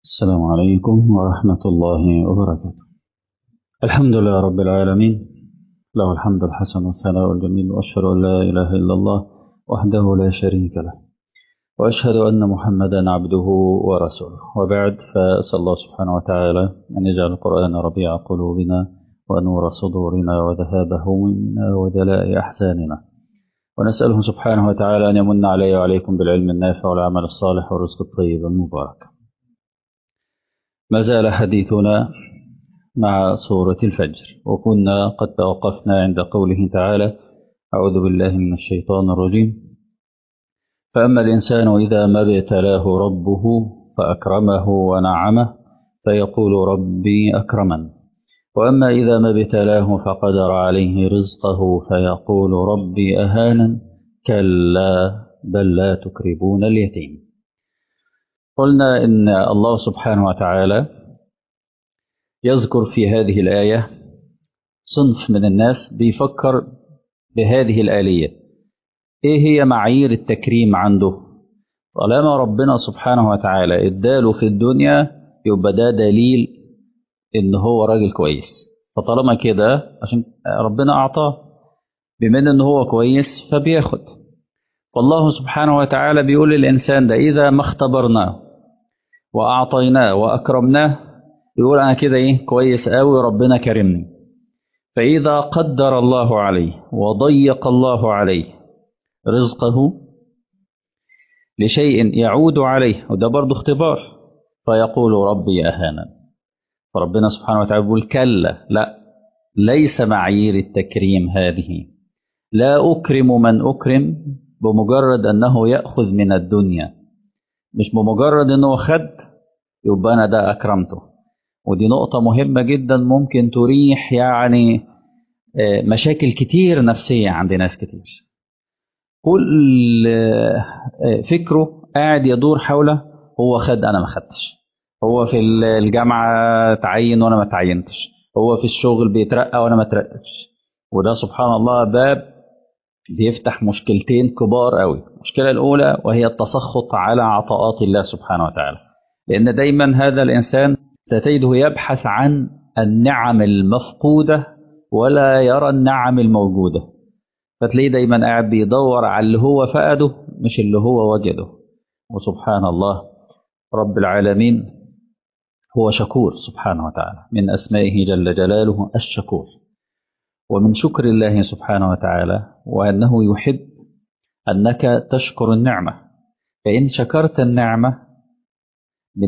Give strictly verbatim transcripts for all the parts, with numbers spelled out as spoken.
السلام عليكم ورحمة الله وبركاته. الحمد لله رب العالمين، له الحمد الحسن والثناء الجميل، وأشهد أن لا إله إلا الله وحده لا شريك له، وأشهد أن محمدا عبده ورسوله. وبعد، فأسأل الله سبحانه وتعالى أن يجعل القرآن ربيع قلوبنا ونور صدورنا وذهاب همومنا وجلاء أحزاننا، ونسأله سبحانه وتعالى أن يمن علي وعليكم بالعلم النافع والعمل الصالح والرزق الطيب المبارك. ما زال حديثنا مع سورة الفجر، وكنا قد توقفنا عند قوله تعالى: أعوذ بالله من الشيطان الرجيم. فأما الإنسان إذا ما ابتلاه ربه فأكرمه ونعمه فيقول ربي أكرمن، وأما إذا ما ابتلاه فقدر عليه رزقه فيقول ربي أهانن، كلا بل لا تكرمون اليتيم. قلنا إن الله سبحانه وتعالى يذكر في هذه الآية صنف من الناس بيفكر بهذه الآلية. إيه هي معايير التكريم عنده؟ طالما ربنا سبحانه وتعالى اداله في الدنيا يبقى ده دليل إن هو راجل كويس، فطالما كده عشان ربنا أعطاه، بما إن هو كويس فبياخد. والله سبحانه وتعالى بيقول للإنسان ده: إذا ما اختبرناه وأعطيناه وأكرمناه يقول أنا كده إيه كويس قوي، ربنا كرمني. فإذا قدر الله عليه وضيق الله عليه رزقه لشيء يعود عليه، وده برضه اختبار، فيقول ربي أهانا. فربنا سبحانه وتعالى يقول: كلا، لا، ليس معايير التكريم هذه. لا أكرم من أكرم بمجرد أنه يأخذ من الدنيا، مش بمجرد أنه خد يبقى أنا ده أكرمته. ودي نقطة مهمة جدا ممكن تريح يعني مشاكل كتير نفسية عند ناس كتير. كل فكره قاعد يدور حوله: هو خد أنا ما خدتش، هو في الجامعة تعين وأنا ما تعينتش، هو في الشغل بيترقى وأنا ما ترقتش. وده سبحان الله باب بيفتح مشكلتين كبار قوي. المشكلة الأولى وهي التسخط على عطاءات الله سبحانه وتعالى، لأن دايما هذا الإنسان ستجده يبحث عن النعم المفقودة ولا يرى النعم الموجودة، فتلاقيه دايما قاعد بيدور على اللي هو فقده مش اللي هو وجده. وسبحان الله رب العالمين هو شكور سبحانه وتعالى، من أسمائه جل جلاله الشكور. ومن شكر الله سبحانه وتعالى وأنه يحب أنك تشكر النعمة، فإن شكرت النعمة من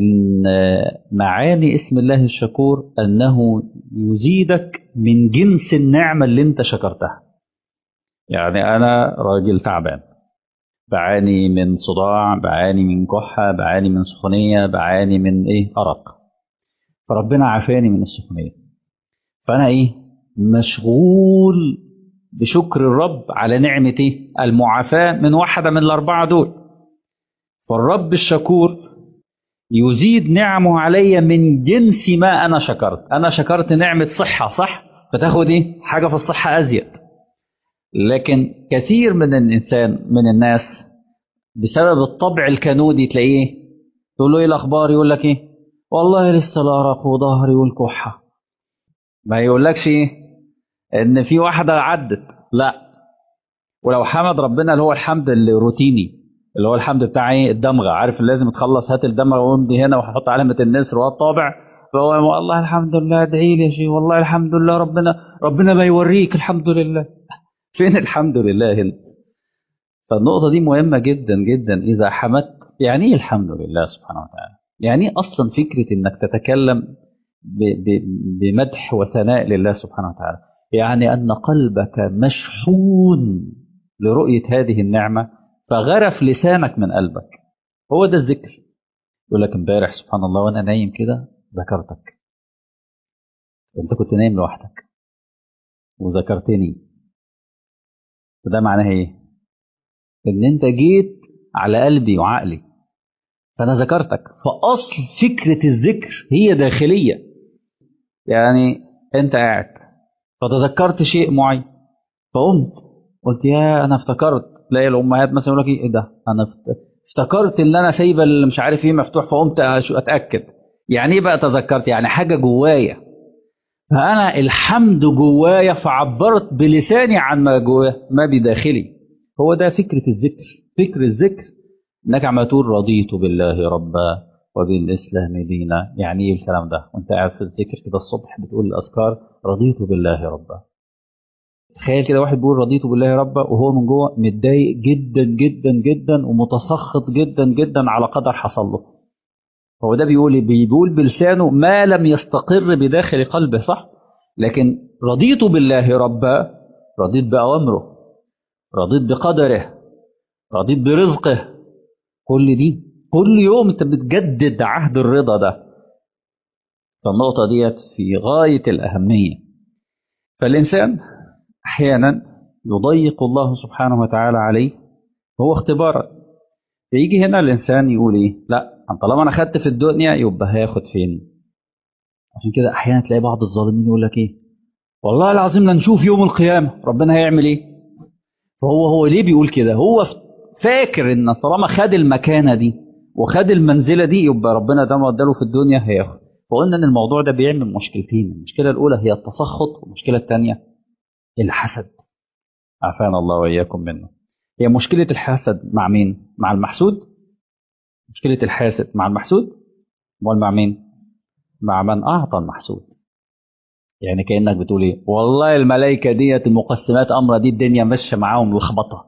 معاني اسم الله الشكور أنه يزيدك من جنس النعمة اللي انت شكرتها. يعني أنا راجل تعبان، بعاني من صداع، بعاني من كحة، بعاني من سخونية، بعاني من إيه أرق، فربنا عافاني من السخونية، فأنا إيه مشغول بشكر الرب على نعمة إيه المعافاة من واحدة من الأربعة دول. فالرب الشكور يزيد نعمه علي من جنس ما أنا شكرت. أنا شكرت نعمة صحة، صح؟ فتاخد إيه حاجة في الصحة أزيد. لكن كثير من الإنسان من الناس بسبب الطبع الكنودي تلاقيه تقول له إيه الأخبار، يقول لك إيه والله لسه الأرق وظهري والكحة. ما يقولكش إيه إن في واحدة عدت، لا. ولو حمد ربنا اللي هو الحمد الروتيني، اللي هو الحمد بتاع ايه الدمغه، عارف لازم تخلص هات الدمغه وامضي هنا وحط علامه النسر والطابع، فهو والله الحمد لله ادعي لي يا شيخ، والله الحمد لله ربنا ربنا ما يوريك الحمد لله. فين الحمد لله هنا؟ فالنقطه دي مهمه جدا جدا. اذا حمدت يعني ايه الحمد لله سبحانه وتعالى؟ يعني ايه اصلا فكره انك تتكلم ب ب بمدح وثناء لله سبحانه وتعالى؟ يعني ان قلبك مشحون لرؤيه هذه النعمه فغرف لسانك من قلبك. هو ده الذكر. يقول لك امبارح سبحان الله وانا نايم كده ذكرتك، انت كنت نايم لوحدك وذكرتني، فده معناه ايه؟ ان انت جيت على قلبي وعقلي فانا ذكرتك. فاصل فكره الذكر هي داخليه. يعني انت قاعد فتذكرت شيء معين فقمت قلت يا انا افتكرت. تلاقي الامهات مثلا يقول لك ايه ده انا افتكرت ان انا سايبه اللي مش عارف ايه مفتوح فقمت اتاكد. يعني ايه بقى تذكرت؟ يعني حاجة جوايا، فأنا الحمد جوايا فعبرت بلساني عن ما جوايا ما بداخلي. هو ده فكرة الذكر. فكر الذكر انك عم تقول رضيت بالله ربا وبالاسلام دينا. يعني ايه الكلام ده؟ وانت قاعد في الذكر كده الصبح بتقول الاذكار رضيت بالله ربا. تخيل كده واحد بيقول رضيت بالله ربا وهو من جوه متضايق جدا جدا جدا ومتسخط جدا جدا على قدر حصل له. هو ده بيقول إيه؟ بيقول بلسانه ما لم يستقر بداخل قلبه، صح؟ لكن رضيت بالله ربا، رضيت بأوامره، رضيت بقدره، رضيت برزقه. كل دي كل يوم انت بتجدد عهد الرضا ده. فالنقطة ديت في غاية الأهمية. فالإنسان أحيانا يضيق الله سبحانه وتعالى عليه، هو اختبارا. فيجي هنا الإنسان يقول إيه؟ لا، طالما أنا خدت في الدنيا يبقى هاخد فين؟ عشان كده أحيانا تلاقي بعض الظالمين يقول لك إيه؟ والله العظيم لا نشوف يوم القيامة ربنا هيعمل إيه؟ فهو هو ليه بيقول كده؟ هو فاكر إن طالما خد المكانة دي وخد المنزلة دي يبقى ربنا ده ما اداله في الدنيا هياخد. فقلنا إن الموضوع ده بيعمل مشكلتين. المشكلة الأولى هي التسخط، والمشكلة الثانية الحسد. عافانا الله وإياكم منه. هي مشكلة الحسد مع مين؟ مع المحسود. مشكلة الحاسد مع المحسود، امال مع مين؟ مع من أعطى المحسود. يعني كأنك بتقول إيه؟ والله الملائكة ديت المقسمات أمر دي الدنيا ماشية معاهم لخبطة،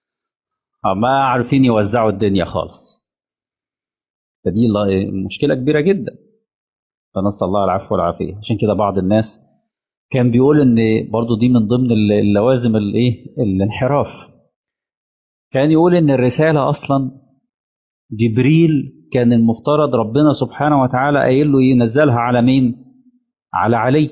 ما عارفين يوزعوا الدنيا خالص. فدي مشكلة كبيرة جدا. فنسأل الله العفو والعافية. عشان كده بعض الناس كان بيقول إن برضو دي من ضمن اللوازم الإيه؟ الانحراف. كان يقول إن الرسالة أصلا جبريل كان المفترض ربنا سبحانه وتعالى قايل له ينزلها على مين؟ على علي.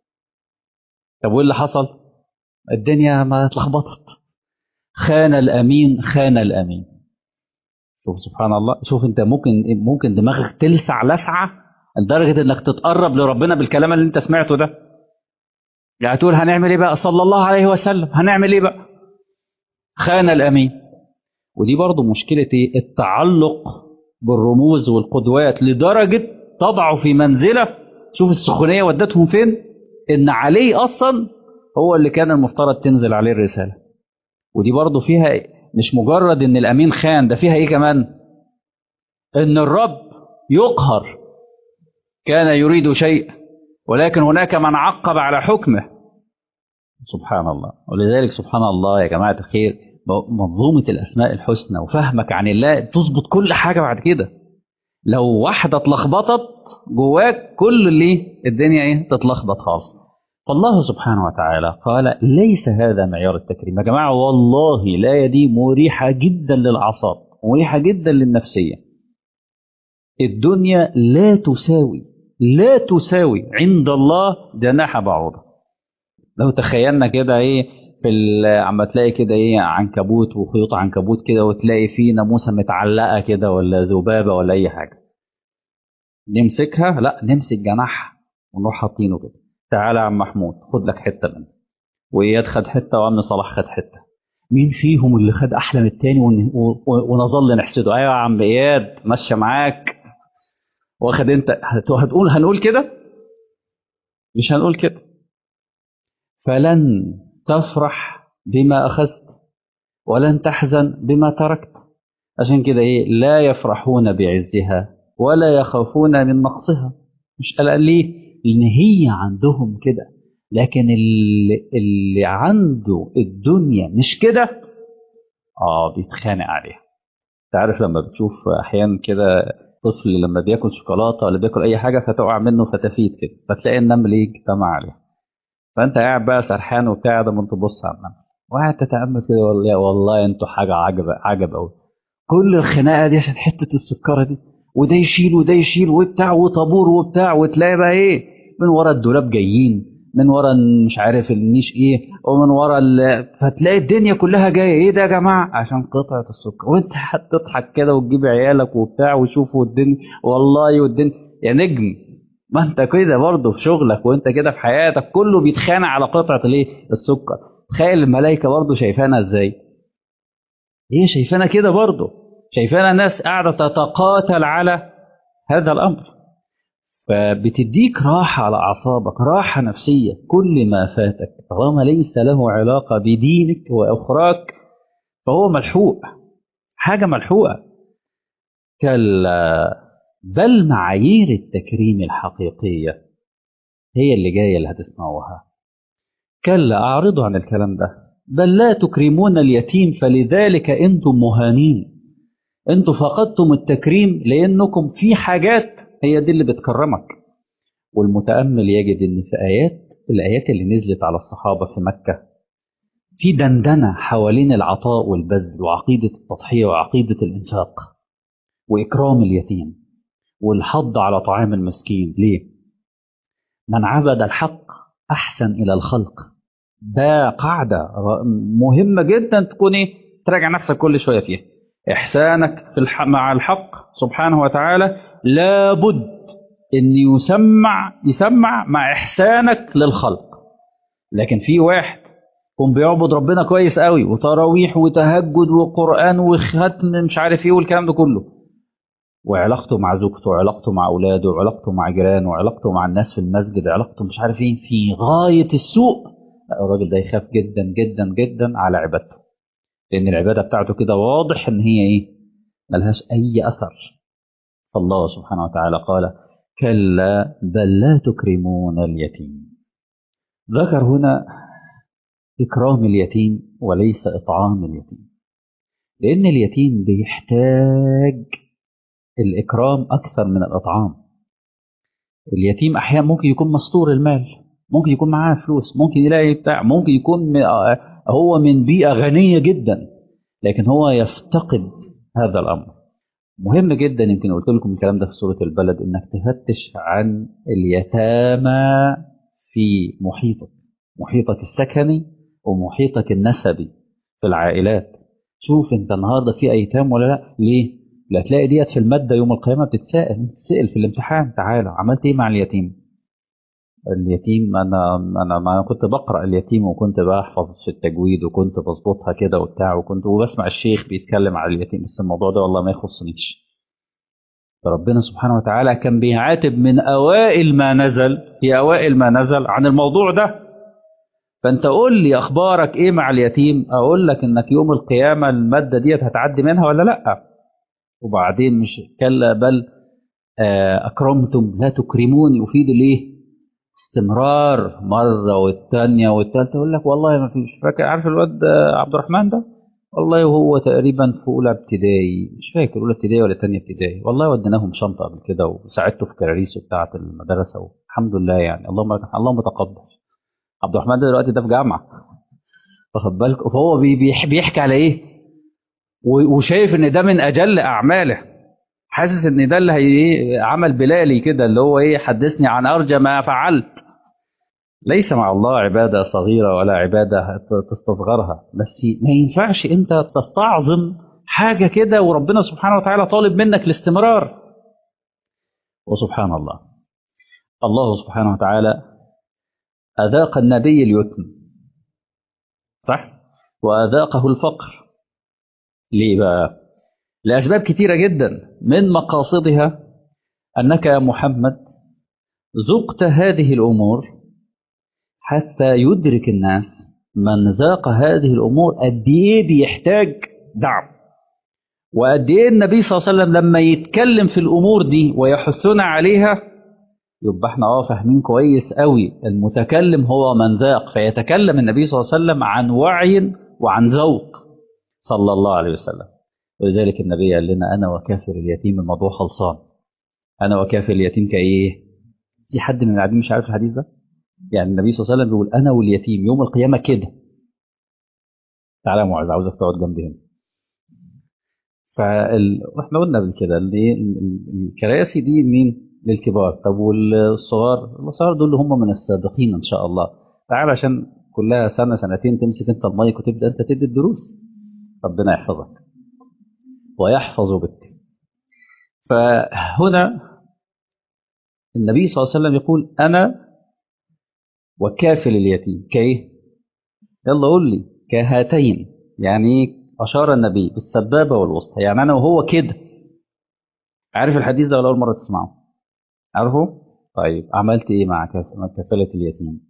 طب وايه اللي حصل؟ الدنيا ما اتلخبطت. خان الامين خان الامين. شوف سبحان الله. شوف انت ممكن ممكن دماغك تلسع لسعه لدرجه انك تتقرب لربنا بالكلام اللي انت سمعته ده. يعني تقول هنعمل ايه بقى؟ صلى الله عليه وسلم هنعمل ايه بقى؟ خان الامين. ودي برضو مشكله ايه؟ التعلق بالرموز والقدوات لدرجه تضعه في منزله. شوف السخونيه ودتهم فين؟ ان علي اصلا هو اللي كان المفترض تنزل عليه الرساله. ودي برضو فيها مش مجرد ان الامين خان، ده فيها ايه كمان؟ ان الرب يقهر. كان يريد شيء ولكن هناك من عقب على حكمه. سبحان الله. ولذلك سبحان الله يا جماعه الخير، منظومه الاسماء الحسنى وفهمك عن الله تظبط كل حاجه بعد كده. لو واحده اتلخبطت جواك كل اللي الدنيا ايه؟ تتلخبط خالص. فالله سبحانه وتعالى قال ليس هذا معيار التكريم. يا جماعة والله الآية دي مريحة جدا للأعصاب، مريحة جدا للنفسية. الدنيا لا تساوي لا تساوي عند الله جناح بعوضة. لو تخيلنا كده ايه في عم تلاقي كده ايه عنكبوت وخيوط عنكبوت كده، وتلاقي فيه ناموسة متعلقة كده ولا ذبابة ولا أي حاجة، نمسكها؟ لا، نمسك جناحها ونروح حاطينه كده. تعالى يا عم محمود خد لك حتة منه، وإياد خد حتة، وأمن صلاح خد حتة. مين فيهم اللي خد أحلى من التاني ون... ونظل نحسده؟ أيوة يا عم إياد ماشية معاك، واخد أنت. هتقول هنقول كده؟ مش هنقول كده. فلن تفرح بما أخذت ولن تحزن بما تركت. عشان كده إيه؟ لا يفرحون بعزها ولا يخافون من نقصها. مش قلقان ليه؟ لأن هي عندهم كده. لكن اللي, اللي عنده الدنيا مش كده، اه بيتخانق عليها. تعرف لما بتشوف احيانا كده طفل لما بياكل شوكولاته ولا بياكل اي حاجه فتقع منه فتفيت كده، فتلاقي النمل ايه؟ اجتمع عليها. فانت قاعد بقى سرحان وبتاع ده، ما تبص على النمل وقاعد تتامل كده، والله والله انتوا حاجه عجب عجب قوي. كل الخناقه دي عشان حته السكره دي، وده يشيل وده يشيل وبتاع وطابور وبتاع، وتلاقي بقى ايه؟ من ورا الدولاب جايين، من ورا مش عارف النيش ايه، ومن ورا ال... فتلاقي الدنيا كلها جايه. ايه ده يا جماعه؟ عشان قطعه السكر. وانت هتضحك كده وتجيب عيالك وبتاع وشوفوا الدنيا. والله والدنيا يا نجم، ما انت كده برضه في شغلك وانت كده في حياتك كله بيتخانق على قطعه الايه؟ السكر. تخيل الملائكه برضه شايفانا ازاي؟ هي شايفانا كده برضه، شايفانا ناس قاعده تتقاتل على هذا الامر. فبتديك راحة على أعصابك، راحة نفسية. كل ما فاتك طالما ليس له علاقة بدينك وأخراك فهو ملحوق، حاجة ملحوقة. كلا بل معايير التكريم الحقيقية هي اللي جاية اللي هتسمعوها. كلا أعرضوا عن الكلام ده، بل لا تكرمون اليتيم فلذلك أنتم مهانين. أنتم فقدتم التكريم لأنكم في حاجات هي دي اللي بتكرمك. والمتأمل يجد أن في آيات الآيات اللي نزلت على الصحابة في مكة في دندنة حوالين العطاء والبذل وعقيدة التضحية وعقيدة الإنفاق وإكرام اليتيم والحض على طعام المسكين. ليه؟ من عبد الحق أحسن إلى الخلق. ده قاعدة مهمة جدا تكون إيه؟ تراجع نفسك كل شوية فيها. إحسانك في الح... مع الحق سبحانه وتعالى لابد أن يسمع يسمع مع إحسانك للخلق. لكن في واحد يكون بيعبد ربنا كويس قوي وتراويح وتهجد وقرآن وختم مش عارف إيه والكلام ده كله، وعلاقته مع زوجته وعلاقته مع أولاده وعلاقته مع جيرانه وعلاقته مع الناس في المسجد علاقته مش عارف ايه في غاية السوء، الراجل ده يخاف جدا جدا جدا على عبادته، لأن العبادة بتاعته كده واضح إن هي إيه؟ ملهاش أي أثر. الله سبحانه وتعالى قال كلا بل لا تكرمون اليتيم. ذكر هنا إكرام اليتيم وليس إطعام اليتيم، لأن اليتيم بيحتاج الإكرام أكثر من الإطعام. اليتيم أحيانا ممكن يكون مستور المال، ممكن يكون معاه فلوس، ممكن يلاقي بتاع، ممكن يكون هو من بيئة غنية جدا لكن هو يفتقد هذا الأمر. مهم جدا، يمكن قلت لكم الكلام ده في سورة البلد، إنك تفتش عن اليتامى في محيطك، محيطك السكني ومحيطك النسبي في العائلات. شوف انت النهارده في ايتام ولا لا؟ ليه؟ لا تلاقي ديت في الماده يوم القيامه بتتسال بتتسال في الامتحان، تعالى عملت ايه مع اليتيم؟ اليتيم انا انا ما كنت بقرا اليتيم وكنت بحفظ في التجويد وكنت بظبطها كده وبتاع وكنت وبسمع الشيخ بيتكلم على اليتيم، بس الموضوع ده والله ما يخصنيش. فربنا سبحانه وتعالى كان بيعاتب من اوائل ما نزل في اوائل ما نزل عن الموضوع ده. فانت قول لي اخبارك ايه مع اليتيم، اقول لك انك يوم القيامه الماده ديت هتعدي منها ولا لا. وبعدين مش كلا بل آه اكرمتم لا تكرمون يفيد الايه؟ استمرار، مره والثانيه والثالثه يقول لك والله ما فيش. فاكر عارف الواد عبد الرحمن ده؟ والله وهو تقريبا في اولى ابتدائي، مش فاكر اولى ابتدائي ولا ثانيه ابتدائي، والله وديناهم شنطه قبل كده وساعدته في كراريسه بتاعه المدرسه والحمد لله يعني، اللهم اللهم تقبل. عبد الرحمن ده دلوقتي ده في جامعه، واخد بالك؟ فهو بيحكي على ايه؟ وشايف ان ده من اجل اعماله، حاسس ان ده اللي هي عمل بلالي كده اللي هو ايه؟ حدثني عن ارجى ما فعلت. ليس مع الله عباده صغيره ولا عباده تستصغرها، بس ما ينفعش انت تستعظم حاجه كده وربنا سبحانه وتعالى طالب منك الاستمرار. وسبحان الله، الله سبحانه وتعالى اذاق النبي اليتم، صح؟ واذاقه الفقر. ليه بقى؟ لأسباب كثيرة جدا، من مقاصدها أنك يا محمد ذقت هذه الأمور حتى يدرك الناس من ذاق هذه الأمور قد إيه بيحتاج دعم، وقد إيه النبي صلى الله عليه وسلم لما يتكلم في الأمور دي ويحثنا عليها يبقى احنا اه فاهمين كويس قوي المتكلم هو من ذاق. فيتكلم النبي صلى الله عليه وسلم عن وعي وعن ذوق صلى الله عليه وسلم. ولذلك النبي قال لنا أنا وكافر اليتيم الموضوع خلصان. أنا وكافر اليتيم كإيه؟ في حد من القاعدين مش عارف الحديث ده؟ يعني النبي صلى الله عليه وسلم بيقول أنا واليتيم يوم القيامة كده. تعالى يا معاذ عاوزك تقعد جنبي هنا. فال... واحنا قلنا قبل كده الكراسي دي مين؟ للكبار. طب والصغار؟ الصغار دول هم من السابقين إن شاء الله. تعالى عشان كلها سنة سنتين تمسك أنت المايك وتبدأ أنت تدي الدروس. ربنا يحفظك ويحفظ بك. فهنا النبي صلى الله عليه وسلم يقول أنا وكافل اليتيم كإيه؟ يلا قول لي كهاتين. يعني أشار النبي بالسبابة والوسطى، يعني أنا وهو كده. عارف الحديث ده ولا أول مرة تسمعه؟ عارفه؟ طيب عملت ايه مع كف- مع كفالة اليتيم؟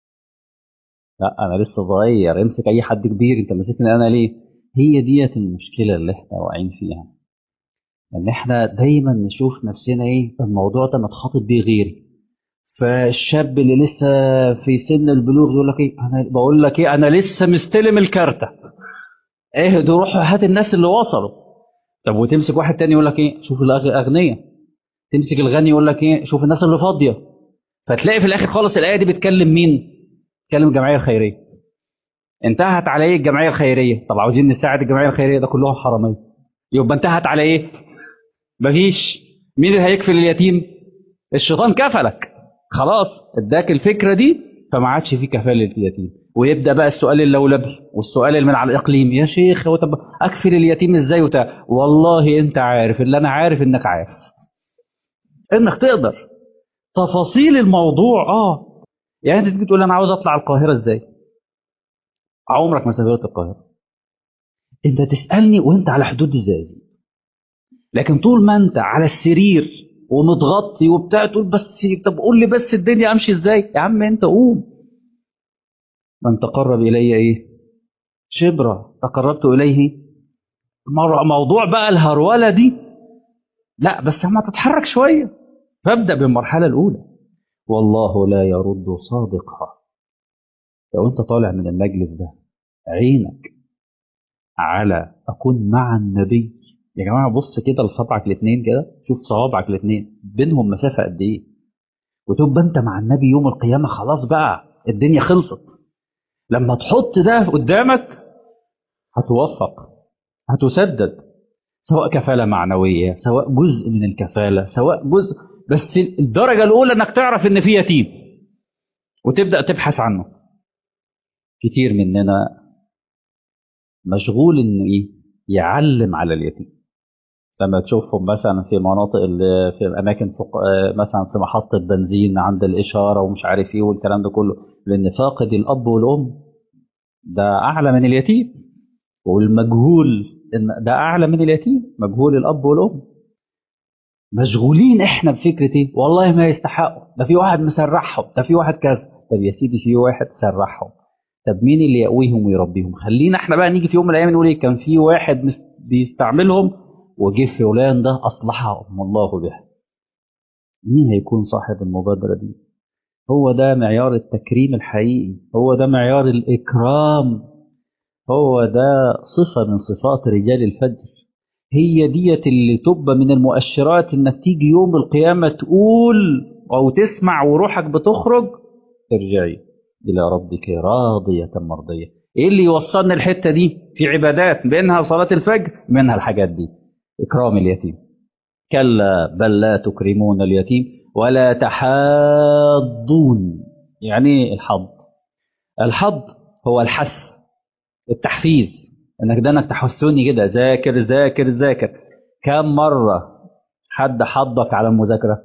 لا انا لسه صغير، امسك اي حد كبير، انت ماسكني انا ليه؟ هي ديت المشكلة اللي احنا واقعين فيها، ان احنا دايما نشوف نفسنا ايه الموضوع ده متخاطب بيه غيري. فالشاب اللي لسه في سن البلوغ يقول لك ايه، انا بقول لك ايه، انا لسه مستلم الكارتة. ايه ده، روح هات الناس اللي وصلوا. طب وتمسك واحد تاني يقول لك ايه، شوف الاغنياء. تمسك الغني يقول لك ايه، شوف الناس اللي فاضيه. فتلاقي في الاخر خالص الايه دي بتكلم مين؟ بتكلم الجمعيه الخيريه. انتهت على ايه الجمعيه الخيريه؟ طب عاوزين نساعد الجمعيه الخيريه، ده كلهم حراميه. يبقى انتهت على ايه؟ مفيش. مين اللي هيكفل اليتيم؟ الشيطان كفلك. خلاص اداك الفكره دي، فما عادش في كفاله اليتيم. ويبدا بقى السؤال اللولبي والسؤال اللي من على الاقليم، يا شيخ هو طب اكفل اليتيم ازاي وتا والله انت عارف اللي انا عارف انك عارف انك تقدر. تفاصيل الموضوع اه يعني انت تيجي تقول انا عاوز اطلع القاهره ازاي؟ عمرك ما سافرت القاهره. انت تسالني وانت على حدود الزقازيق، لكن طول ما انت على السرير ومتغطي وبتاع تقول بس طب قول لي بس الدنيا امشي ازاي؟ يا عم انت قوم. من تقرب الي ايه؟ شبرا تقربت اليه. مر- موضوع بقى الهروله دي، لا بس ما تتحرك شويه. فابدا بالمرحله الاولى. والله لا يرد صادقها. لو انت طالع من المجلس ده عينك على اكون مع النبي، يا جماعه بص كده لصبعك الاثنين كده، شوف صوابعك الاثنين بينهم مسافه قد ايه، وتبقى انت مع النبي يوم القيامه. خلاص بقى الدنيا خلصت. لما تحط ده قدامك هتوفق، هتسدد، سواء كفاله معنويه، سواء جزء من الكفاله، سواء جزء. بس الدرجه الاولى انك تعرف ان في يتيم وتبدا تبحث عنه. كتير مننا مشغول انه ايه، يعلم على اليتيم. لما تشوفهم مثلا في مناطق اللي في اماكن فوق، آه، مثلا في محطه بنزين عند الاشاره ومش عارف ايه والكلام ده كله، لان فاقد الاب والام ده اعلى من اليتيم. والمجهول ان ده اعلى من اليتيم، مجهول الاب والام. مشغولين احنا بفكره ايه، والله ما يستحقوا، ده في واحد مسرحهم، ده في واحد كذا. طب يا سيدي في واحد سرحهم، طب مين اللي يقويهم ويربيهم؟ خلينا احنا بقى نيجي في يوم من الايام نقول ايه، كان في واحد مس- بيستعملهم وجه فلان ده اصلحهم الله به. مين هيكون صاحب المبادرة دي؟ هو ده معيار التكريم الحقيقي، هو ده معيار الإكرام، هو ده صفة من صفات رجال الفجر. هي ديت اللي تبقى من المؤشرات انك تيجي يوم القيامة تقول او تسمع وروحك بتخرج، ارجعي الى ربك راضية مرضية. ايه اللي يوصلنا الحتة دي؟ في عبادات بينها صلاة الفجر، منها الحاجات دي. اكرام اليتيم، كلا بل لا تكرمون اليتيم ولا تحاضون. يعني ايه الحض؟ الحض هو الحث، التحفيز، انك ده انك تحسوني كده ذاكر ذاكر ذاكر. كم مرة حد حضك على المذاكرة؟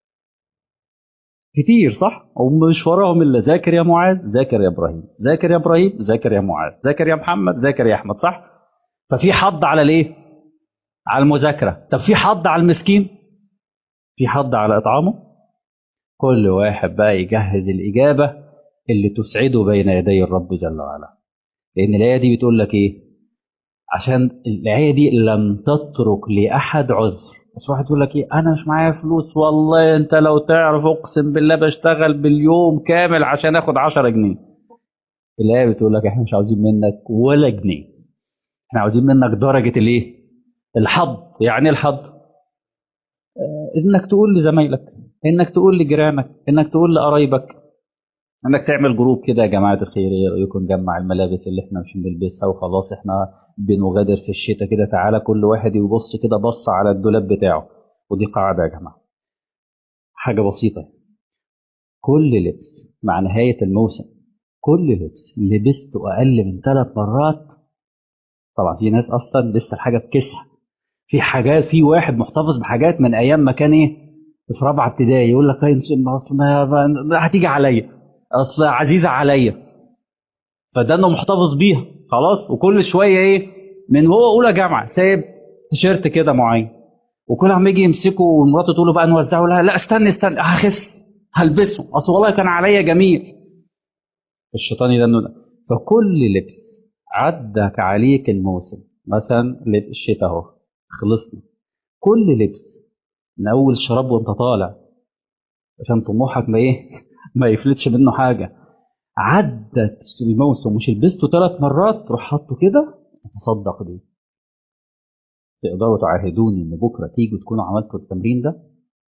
كتير صح؟ ومش وراهم الا ذاكر يا معاذ، ذاكر يا ابراهيم، ذاكر يا ابراهيم، ذاكر يا معاذ، ذاكر يا محمد، ذاكر يا احمد، صح؟ ففي حض على الايه؟ على المذاكرة. طب في حض على المسكين؟ في حض على اطعامه؟ كل واحد بقى يجهز الإجابة اللي تسعده بين يدي الرب جل وعلا. لأن الآية دي بتقول لك إيه؟ عشان الآية دي لم تترك لأحد عذر. بس واحد يقول لك إيه، أنا مش معايا فلوس، والله أنت لو تعرف أقسم بالله بشتغل باليوم كامل عشان آخد عشرة جنيه. الآية بتقول لك إحنا مش عاوزين منك ولا جنيه، إحنا عاوزين منك درجة الإيه؟ الحظ. يعني إيه الحظ؟ إنك تقول لزمايلك، إنك تقول لجيرانك، إنك تقول لقرايبك، انك تعمل جروب كده يا جماعه الخير، ايه رايكم نجمع الملابس اللي احنا مش بنلبسها وخلاص احنا بنغادر في الشتاء كده، تعالى كل واحد يبص كده بص على الدولاب بتاعه. ودي قاعده يا جماعه، حاجه بسيطه. كل لبس مع نهايه الموسم، كل لبس لبسته اقل من ثلاث مرات، طبعا في ناس اصلا لسه الحاجه بكسها. في حاجات، في واحد محتفظ بحاجات من ايام ما كان ايه، في رابعه ابتدائي، يقول لك ايه اصل ما- هتيجي عليا، اصل عزيزه عليا، فده انه محتفظ بيها خلاص. وكل شويه ايه، من هو اولى جامعه سايب تيشيرت كده معين، وكل عم يجي يمسكه ومراته تقول له بقى نوزعه، لا لا استنى استنى هخس. هلبسه، اصل والله كان عليا جميل. الشيطان يدنه. فكل لبس عدك عليك الموسم، مثلا الشتاء اهو خلصنا، كل لبس من اول شراب وانت طالع عشان طموحك ما ايه ما يفلتش منه حاجه، عدت الموسم مش لبسته ثلاث مرات تروح حاطه كده تصدق بيه. تقدروا تعاهدوني ان بكره تيجوا تكونوا عملتوا التمرين ده؟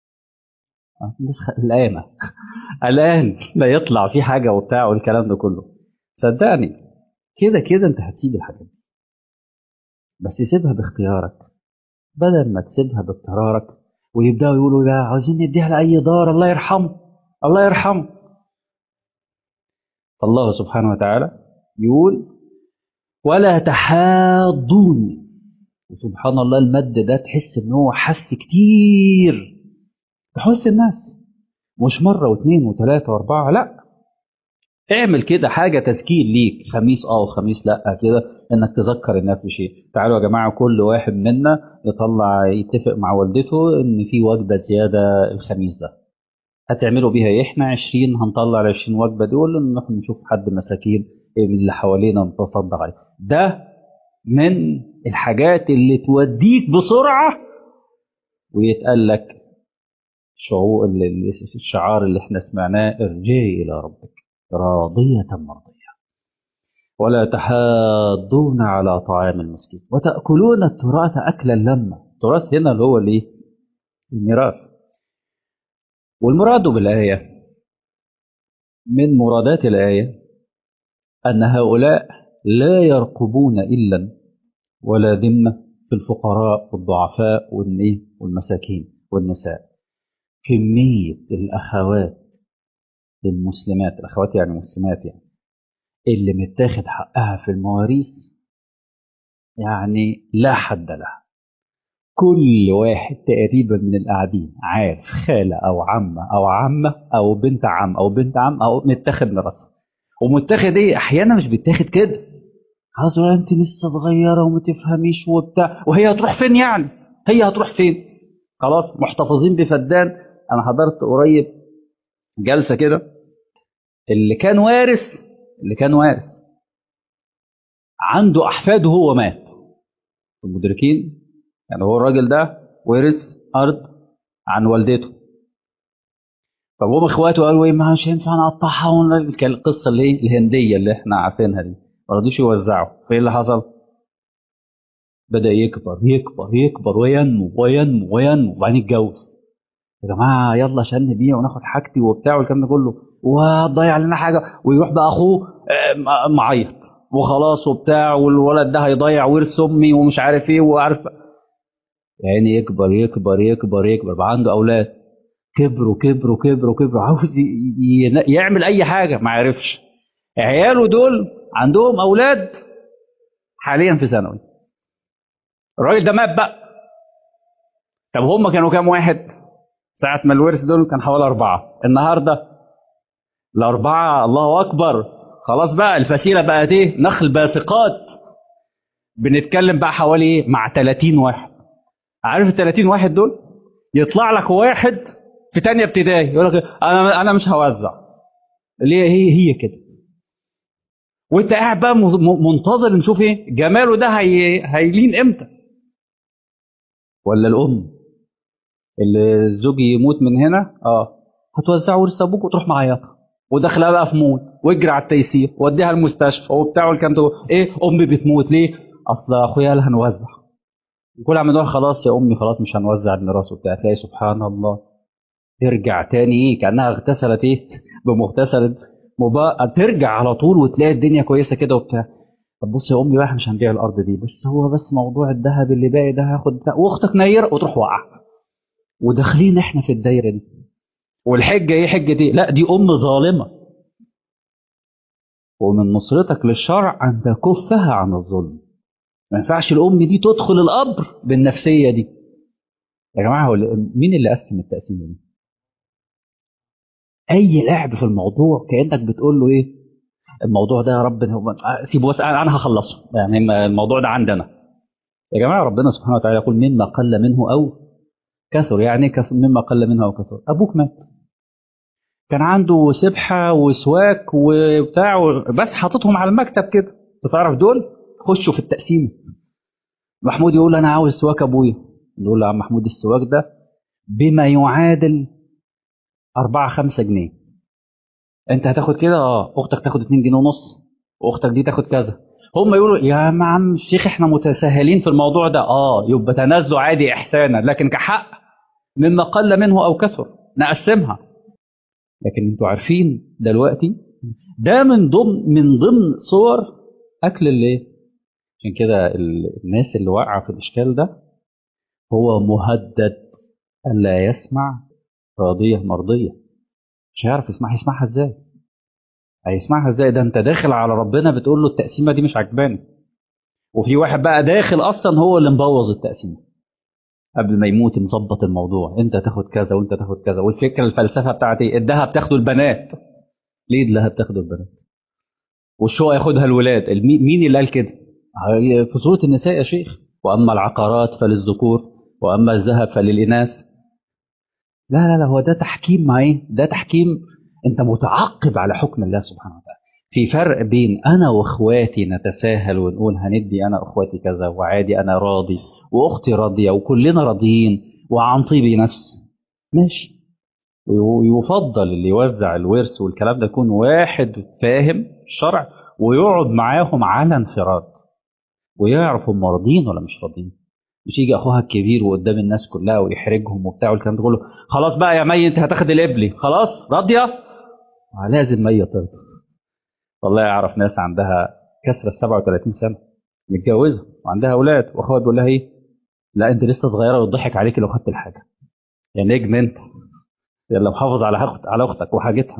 الآن الآن لا يطلع في حاجة وبتاع والكلام ده كله. صدقني كده كده انت هتسيب الحاجات دي، بس سيبها باختيارك بدل ما تسيبها باضطرارك ويبداوا يقولوا لا عاوزين نديها لاي دار الله يرحمه الله يرحمه. فالله سبحانه وتعالى يقول ولا تحاضون. وسبحان الله المد ده تحس ان هو حس كتير، تحس الناس مش مره واثنين وثلاثه واربعه، لا اعمل كده حاجه تذكير ليك، خميس اه وخميس لا، كده انك تذكر الناس بشيء. تعالوا يا جماعه كل واحد منا يطلع يتفق مع والدته ان في وجبه زياده الخميس ده، هتعملوا بيها ايه؟ احنا عشرين هنطلع ال عشرين وجبه دول نروح نشوف حد مساكين من اللي حوالينا نتصدق عليه. ده من الحاجات اللي توديك بسرعه ويتقال لك شعور الشعار اللي احنا سمعناه ارجعي الى ربك راضيه مرضيه. ولا تحاضون على طعام المسكين وتأكلون التراث أكلا لما. التراث هنا اللي هو الايه؟ الميراث. والمراد بالآية من مرادات الآية أن هؤلاء لا يرقبون إلا ولا ذمة في الفقراء والضعفاء والمساكين والنساء. كمية الأخوات المسلمات، الأخوات يعني مسلمات يعني، اللي متاخد حقها في المواريث يعني لا حد لها. كل واحد تقريبا من القاعدين عارف خالة أو عمة أو عمة أو بنت عم أو بنت عم أو متاخد ميراثها. ومتاخد إيه؟ أحيانا مش بيتاخد كده، خلاص أنت لسه صغيرة وما تفهميش وبتاع، وهي هتروح فين يعني؟ هي هتروح فين؟ خلاص محتفظين بفدان. أنا حضرت قريب جلسة كده، اللي كان وارث اللي كان وارث عنده أحفاد وهو مات، المدركين يعني. هو الراجل ده ورث أرض عن والدته، فهم اخواته قالوا ايه مش هينفع نقطعها، القصه اللي ايه الهنديه اللي احنا عارفينها دي، ما رضوش يوزعوا. فايه اللي حصل؟ بدا يكبر يكبر يكبر وينمو وينمو وينمو وبعدين يتجوز. يا جماعه يلا عشان نبيع وناخد حاجتي وبتاع والكلام ده كله، وضيع لنا حاجه. ويروح بقى اخوه معيط وخلاص وبتاع، والولد ده هيضيع ورث امي ومش عارف ايه وعارف يعني. يكبر يكبر يكبر يكبر بقى عنده اولاد، كبروا كبروا كبروا كبروا، عاوز يعمل اي حاجه ما عرفش. عياله دول عندهم اولاد حاليا في ثانوي، الراجل ده مات بقى. طب هم كانوا كام واحد ساعه ما الورث دول؟ كان حوالي اربعه. النهارده الاربعه الله اكبر، خلاص بقى الفسيله بقت ايه؟ نخل باسقات. بنتكلم بقى حوالي ايه؟ مع ثلاثين واحد. عارف ال ثلاثين واحد دول يطلع لك واحد في تانية ابتدائي يقول لك انا انا مش هوزع. ليه؟ هي هي كده. وانت قاعد بقى منتظر نشوف ايه جماله ده هي... هيلين امتى. ولا الام اللي الزوج يموت من هنا اه هتوزع ورث ابوك وتروح معيطها وداخلها بقى في موت واجري على التيسير ووديها المستشفى وبتاع والكلام ده ايه. امي بتموت ليه؟ اصل اخويا قال هنوزع. كل عم نقول خلاص يا امي خلاص مش هنوزع الميراث وبتاع، تلاقي سبحان الله ترجع تاني ايه كانها اغتسلت ايه بمغتسله مبا... ترجع على طول وتلاقي الدنيا كويسه كده وبتاع. طب بص يا امي بقى مش هنبيع الارض دي، بس هو بس موضوع الذهب اللي باقي ده هاخد بتاع، واختك نير وتروح واقعه. وداخلين احنا في الدايره دي. والحجه ايه؟ حجه دي لا دي ام ظالمه. ومن نصرتك للشرع ان تكفها عن الظلم. ما ينفعش الام دي تدخل القبر بالنفسيه دي. يا جماعه هو مين اللي قسم التقسيمه دي؟ اي لعب في الموضوع كانك بتقول له ايه الموضوع ده يا رب سيبه بس انا هخلصه، يعني الموضوع ده عندنا. يا جماعه ربنا سبحانه وتعالى يقول مما قل منه او كثر، يعني كثر مما قل منه او كثر. ابوك مات كان عنده سبحة وسواك وبتاع، بس حاططهم على المكتب كده. انت تعرف دول خشوا في التقسيم. محمود يقول انا عاوز سواك ابويا، يقول له يا عم محمود السواك ده بما يعادل أربعة خمسة جنيه، انت هتاخد كده، اه اختك تاخد اتنين جنيه ونص، واختك دي تاخد كذا. هم يقولوا يا عم الشيخ احنا متساهلين في الموضوع ده، اه يبقى تنازلوا عادي احسانا، لكن كحق مما قل منه او كثر نقسمها. لكن انتوا عارفين دلوقتي ده من ضمن من ضمن صور اكل الايه. عشان كده ال- الناس اللي واقعه في الاشكال ده هو مهدد الا يسمع راضيه مرضيه. مش هيعرف يسمعها، يسمعها ازاي؟ هيسمعها ازاي؟ ده انت داخل على ربنا بتقول له التقسيمه دي مش عجباني، وفي واحد بقى داخل اصلا هو اللي مبوظ التقسيمه قبل ما يموت، مظبط الموضوع، انت تاخد كذا وانت تاخد كذا. والفكره الفلسفه بتاعت ايه؟ الذهب تاخده البنات. ليه الذهب تاخده البنات والشقق ياخدها الولاد؟ المي- مين اللي قال كده؟ هي في سوره النساء يا شيخ، واما العقارات فللذكور واما الذهب فللاناث. لا لا لا، هو ده تحكيم مع ايه؟ ده تحكيم. انت متعقب على حكم الله سبحانه وتعالى. في فرق بين انا واخواتي نتساهل ونقول هندي انا اخواتي كذا وعادي انا راضي واختي راضيه وكلنا راضيين وعن طيب نفس، ماشي. ويفضل اللي يوزع الورث والكلام ده يكون واحد فاهم الشرع ويقعد معاهم على انفراد ويعرف هم راضيين ولا مش راضيين. مش يجي اخوها الكبير وقدام الناس كلها ويحرجهم وبتاع والكلام ده كله، خلاص بقى يا مي انت هتاخد القبلي خلاص راضيه. آه، لازم مي ترضى. والله اعرف ناس عندها كسر ال سبعة وثلاثين سنه متجوزه وعندها اولاد، واخوها بيقول لها ايه؟ لا انت لسه صغيره ويضحك عليك لو خدت الحاجه، يا نجم انت، يلا محافظ على اخت على اختك وحاجتها.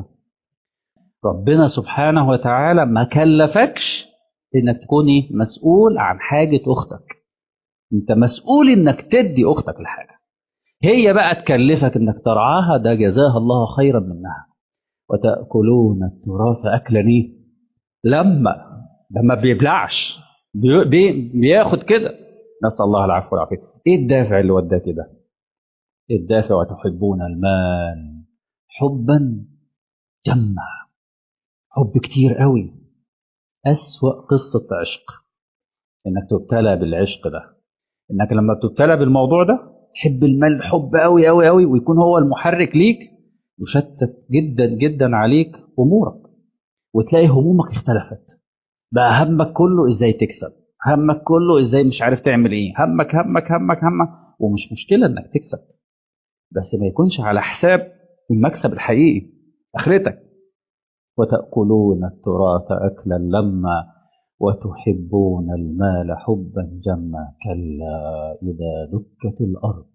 ربنا سبحانه وتعالى ما كلفكش انك تكوني مسؤول عن حاجه اختك، انت مسؤول انك تدي اختك الحاجه. هي بقى تكلفك انك ترعاها، ده جزاها الله خيرا منها. وتأكلون التراث أكلا إيه؟ لما ده ما بيبلعش، بي بي بياخد كده. نسأل الله العفو والعافية. إيه الدافع اللي وداه كده؟ إيه الدافع؟ وتحبون المال حبا جما، حب كتير قوي. أسوأ قصة عشق إنك تبتلى بالعشق ده، إنك لما بتبتلى بالموضوع ده تحب المال حب قوي قوي قوي ويكون هو المحرك ليك، يشتت جدا جدا عليك أمورك، وتلاقي همومك اختلفت. بقى همك كله ازاي تكسب، همك كله ازاي مش عارف تعمل ايه، همك همك همك همك. ومش مشكلة انك تكسب، بس ما يكونش على حساب المكسب الحقيقي اخرتك. وتأكلون التراث أكلا لما وتحبون المال حبا جما كلا إذا دكت الأرض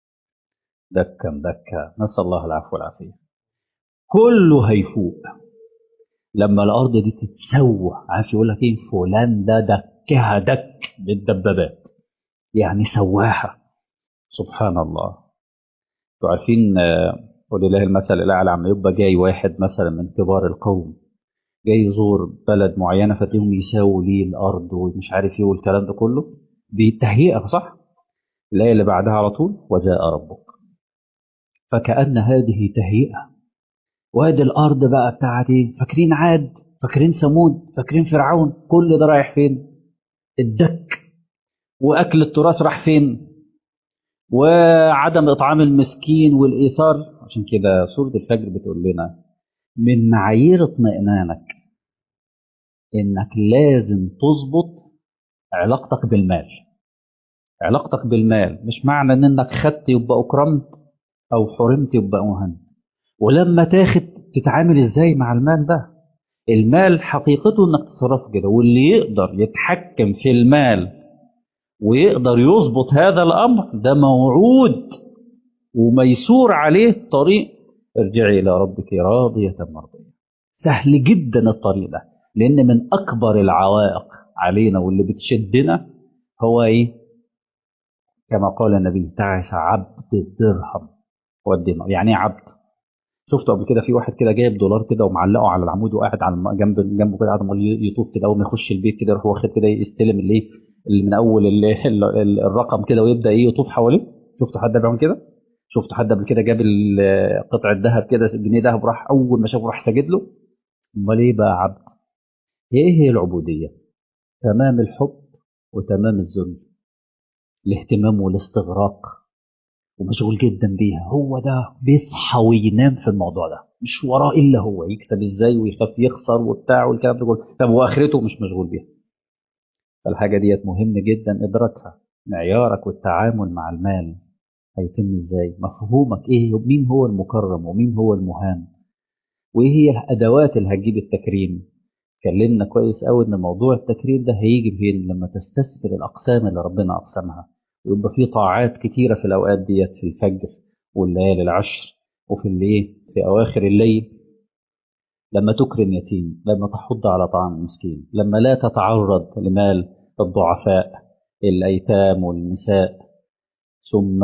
دكا دكا. نسأل الله العفو والعافية. كله هيفوق لما الارض دي تتسوى. عارف يقول لك ايه؟ فلان ده دكها دك بالدبابات، يعني سواها. سبحان الله. انتوا عارفين آه، ولله المثل الاعلى، عم يبقى جاي واحد مثلا من كبار القوم جاي يزور بلد معينه فتلاقيهم يساووا ليه الارض ومش عارف ايه والكلام ده كله بالتهيئه، صح؟ الايه اللي بعدها على طول وجاء ربك، فكأن هذه تهيئه. وادي الارض بقى بتاعت ايه؟ فاكرين عاد، فاكرين ثمود، فاكرين فرعون، كل ده رايح فين؟ الدك. واكل التراث راح فين؟ وعدم اطعام المسكين والايثار. عشان كده سوره الفجر بتقول لنا من معايير اطمئنانك انك لازم تظبط علاقتك بالمال. علاقتك بالمال مش معنى ان انك خدت يبقى اكرمت او حرمت يبقى مهنت. ولما تاخد تتعامل ازاي مع المال ده؟ المال حقيقته انك تصرفه كده، واللي يقدر يتحكم في المال ويقدر يظبط هذا الامر ده موعود وميسور عليه طريق. ارجعي الى ربك راضيه مرضيه. سهل جدا الطريق ده، لان من اكبر العوائق علينا واللي بتشدنا هو ايه؟ كما قال النبي تعس عبد الدرهم والدينار. يعني ايه عبد؟ شفته قبل كده في واحد كده جايب دولار كده ومعلقه على العمود وقاعد على الم- جنب جنبه كده، قاعد عمال يطوف كده، اول ما يخش البيت كده يروح واخد كده يستلم الايه اللي من اول ال- ال- ال- الرقم كده ويبدا ايه يطوف حواليه. شفتوا حد بيعمل كده؟ شفت حد قبل كده جاب ال- قطعة ذهب كده، جنيه ذهب، راح أول ما شافه راح ساجد له؟ أمال إيه بقى عبد؟ هي إيه هي العبودية؟ تمام الحب وتمام الذل، الاهتمام والاستغراق، ومشغول جدا بيها. هو ده بيصحى وينام في الموضوع ده، مش وراه إلا هو يكسب إزاي ويخاف يخسر وبتاع والكلام ده كله. طب وآخرته مش مشغول بيها. فالحاجة ديت مهم جدا إدراكها. معيارك والتعامل مع المال هيتم إزاي؟ مفهومك إيه؟ مين هو المكرم ومين هو المهان؟ وإيه هي الأدوات اللي هتجيب التكريم؟ اتكلمنا كويس قوي ان موضوع التكريم ده هيجي فين؟ لما تستثمر الاقسام اللي ربنا اقسمها، ويبقى في طاعات كتيره في الاوقات ديت، في الفجر والليالي العشر، وفي الليل في اواخر الليل، لما تكرم يتيم، لما تحض على طعام مسكين، لما لا تتعرض لمال الضعفاء الايتام والنساء. ثم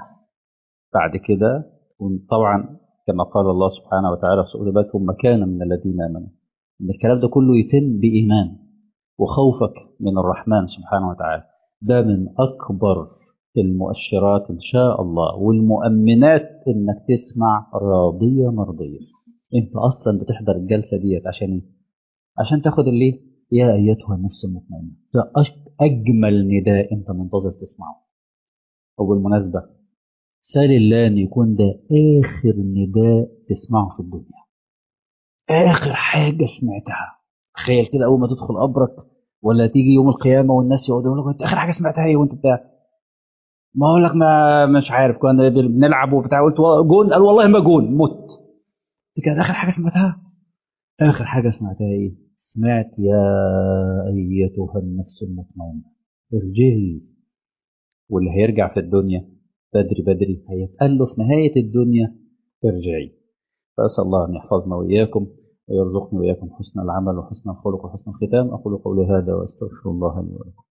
بعد كده طبعا كما قال الله سبحانه وتعالى في سورة البقرة: ثم كان من الذين امنوا. ان الكلام ده كله يتم بايمان وخوفك من الرحمن سبحانه وتعالى. ده من أكبر المؤشرات إن شاء الله والمؤمنات إنك تسمع راضية مرضية. أنت أصلا بتحضر الجلسة ديت عشان إيه؟ عشان تاخد اللي يا أيتها النفس المطمئنة. ده أش- أجمل نداء أنت منتظر تسمعه. وبالمناسبة سال الله أن يكون ده آخر نداء تسمعه في الدنيا، آخر حاجة سمعتها. تخيل كده أول ما تدخل قبرك، ولا تيجي يوم القيامة والناس يقعدوا يقول لك أنت آخر حاجة سمعتها إيه وأنت بتاع؟ ما أقول لك ما مش عارف، كنا بنلعب وبتاع، قلت و- جون، قال والله ما جون، مت. دي كانت آخر حاجة سمعتها. آخر حاجة سمعتها إيه؟ سمعت يا أيتها النفس المطمئنة ارجعي. واللي هيرجع في الدنيا بدري بدري هيتقال له في نهاية الدنيا ارجعي. فأسأل الله أن يحفظنا وإياكم ويرزقني وإياكم حسن العمل وحسن الخلق وحسن الختام. أقول قولي هذا وأستغفر الله لي ولكم.